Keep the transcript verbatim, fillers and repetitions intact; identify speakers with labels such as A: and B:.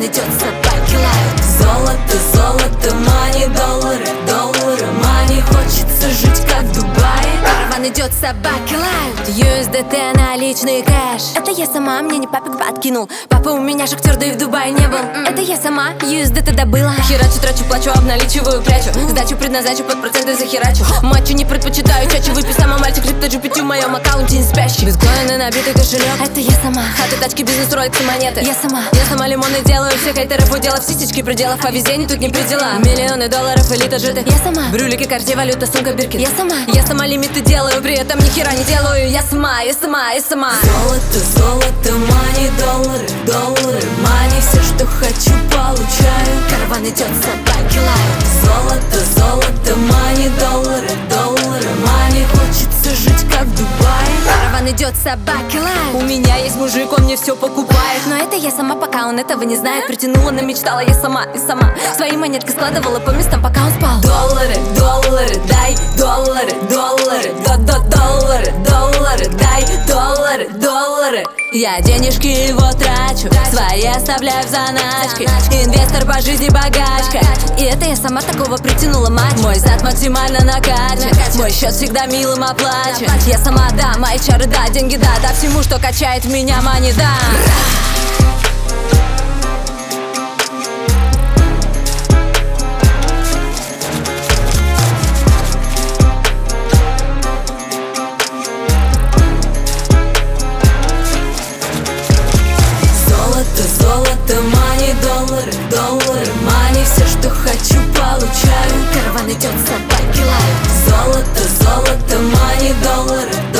A: Караван идет, собаки лают. Золото, золото, мани, доллары, доллары, мани. Хочется жить как в Дубае. Караван идет, собаки лают. ю эс ди ти наличный кэш. Это я сама, мне не папик подкинул. Папа у меня шахтер, да и в Дубае не был. Это я сама, ю эс ди ти добыла. Херачу, трачу, плачу, обналичиваю, прячу. Сдачу предназначу, под проценты захерачу. Матчу не предпочитаю, чаще выпью сама. Мальчик крипто джи пи ти в моем аккаунте не спящий. Биткоины, набитый кошелек. Это я сама. Хаты, тачки, бизнес, роликсы, монеты. Я сама. Я сама лимоны делаю, всех хейтеров уделов. Сисечки пределов, по везению тут не предела. Миллионы долларов, элита житых. Я сама. Брюлики, карте, валюта, сумка, биркин. Я сама. Я сама лимиты делаю, при этом ни хера не делаю. Я сама, я сама, я сама. Золото, золото, мани, доллары, доллары, мани. Все, что хочу, получаю. Караван идет, собаки лают. Золото, золото, мани, доллары, доллары, мани. Хочется жить как в Дубае. Караван идет, собаки лают. У меня есть мужик, он мне все покупает. Но это я сама, пока он этого не знает. Притянула, намечтала я сама и сама. Свои монетки складывала по местам, пока он спал. Доллары, доллары, дай доллары, доллары, до-до доллары, доллары, дай доллары, доллары. Я денежки его трачу, свои оставляю в заначке. Инвестор по жизни, богачка. И это я сама такого притянула, мать. Мой зад максимально накачан, мой счет всегда милым оплачен. Я сама, да, мои чары, да, деньги, да, да всему, что качает меня, мани, да. Золото, мани, доллары, доллары, мани. Все, что хочу, получаю. Караван идет, собаки лают. Золото, золото, мани, доллары,